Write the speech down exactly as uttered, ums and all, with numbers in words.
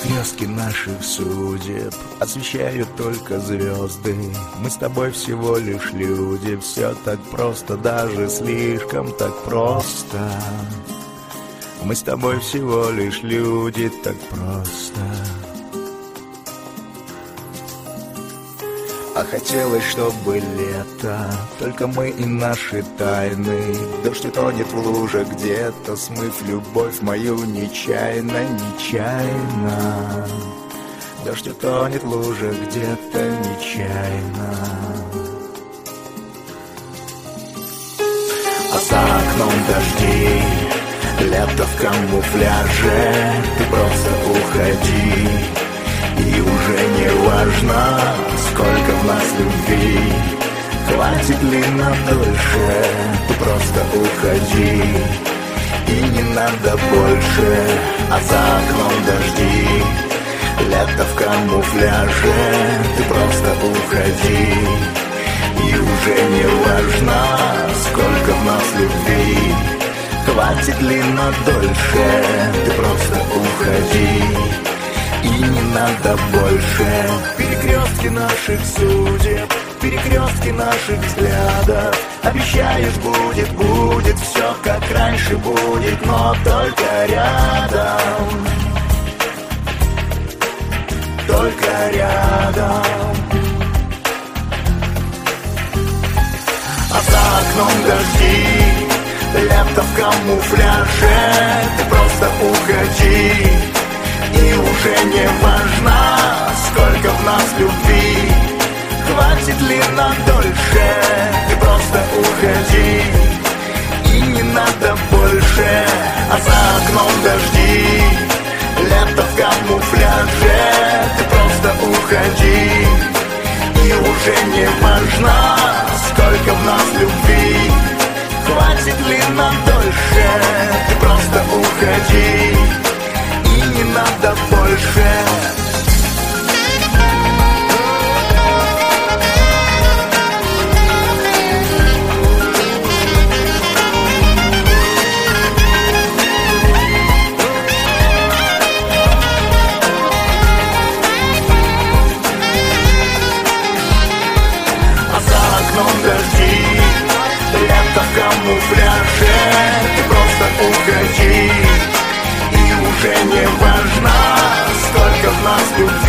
Перекрестки наших судеб освещают только звезды. Мы с тобой всего лишь люди. Все так просто, даже слишком так просто. Мы с тобой всего лишь люди, так просто. А хотелось, чтобы лето, только мы и наши тайны. Дождь утонет в луже где-то, смыв любовь мою нечаянно, нечаянно. Дождь утонет в луже где-то нечаянно. А за окном дожди, лето в камуфляже. Ты просто уходи, и уже не важно, сколько в нас любви. Хватит ли на дольше? Ты просто уходи, и не надо больше. А за окном дожди, лето в камуфляже. Ты просто уходи, и уже не важно, сколько в нас любви. Хватит ли на дольше? Ты просто уходи, и не надо больше. Перекрестки наших судеб, перекрестки наших взглядов. Обещаешь, будет, будет все как раньше будет, но только рядом, только рядом. А за окном дожди, лето в камуфляже. Ты просто уходи, и уже не важно, сколько в нас любви. Хватит ли на дольше? Ты просто уходи, и не надо больше. А за окном дожди, лето в камуфляже. Ты просто уходи, и уже не важно, сколько в нас любви. Хватит ли на дольше? Ты просто уходи, и не надо больше. А за окном дожди, лето в камуфляже. Ты просто уходи, и уже не важно, сколько в нас любви.